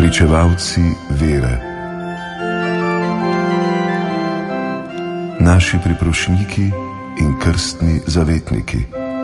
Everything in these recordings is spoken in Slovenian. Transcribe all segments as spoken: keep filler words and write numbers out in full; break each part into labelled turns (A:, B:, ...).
A: pričevalci vere, naši priprošniki in krstni zavetniki.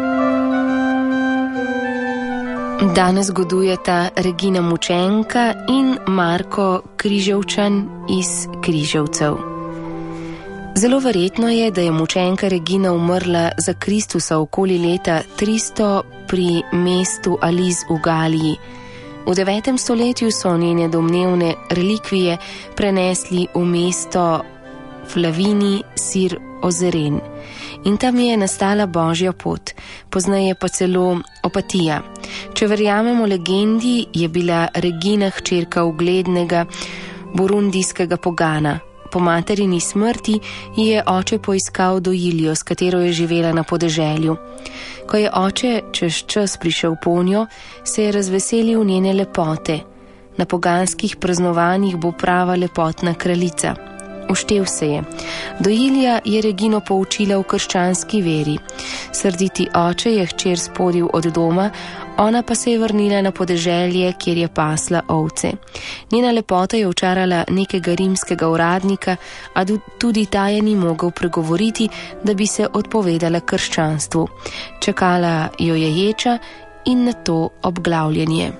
B: Danes godujeta Regina Mučenka in Marko Križevčan iz Križevcev. Zelo verjetno je, da je Mučenka Regina umrla za Kristusa okoli leta tristo pri mestu Aliz v Galiji. V devetem stoletju so njene domnevne relikvije prenesli v mesto Flavini Sir Ozeren in tam je nastala Božja pot, pozneje pa celo Opatija. Če verjamemo legendi, je bila Regina hčerka uglednega burundijskega pogana. Po materini smrti ji je oče poiskal dojiljo, s katero je živela na podeželju. Ko je oče čez čas prišel ponjo, se je razveselil njene lepote. Na poganskih praznovanjih bo prava lepotna kraljica. Uštel se je. Dojilja je Regino poučila v krščanski veri. Srditi oče je hčer spodil od doma, ona pa se je vrnila na podeželje, kjer je pasla ovce. Njena lepota je očarala nekega rimskega uradnika, a tudi ta je ni mogel pregovoriti, da bi se odpovedala krščanstvu. Čakala jo je ječa in na to obglavljenje.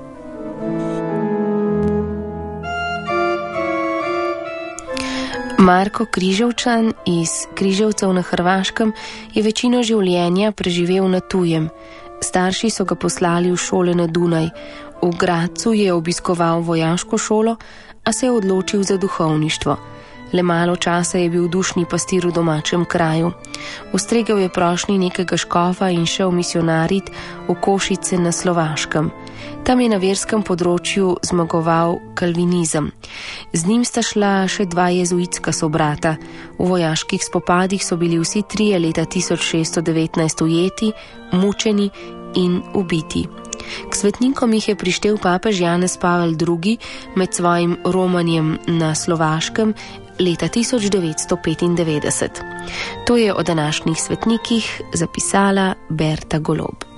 B: Marko Križevčan iz Križevcev na Hrvaškem je večino življenja preživel na tujem. Starši so ga poslali v šole na Dunaj. V Gradcu je obiskoval vojaško šolo, a se je odločil za duhovništvo. Le malo časa je bil dušni pastir v domačem kraju. Ustregel je prošnji nekega škofa in šel misionarit v Košice na Slovaškem. Tam je na verskem področju zmagoval kalvinizem. Z njim sta šla še dva jezuitska sobrata. V vojaških spopadih so bili vsi trije leta tisoč šeststo devetnajst ujeti, mučeni in ubiti. K svetnikom jih je prištel papež Janez Pavel drugi med svojim romanjem na Slovaškem leta tisoč devetsto petindevetdeset. To je o današnjih svetnikih zapisala Berta Golob.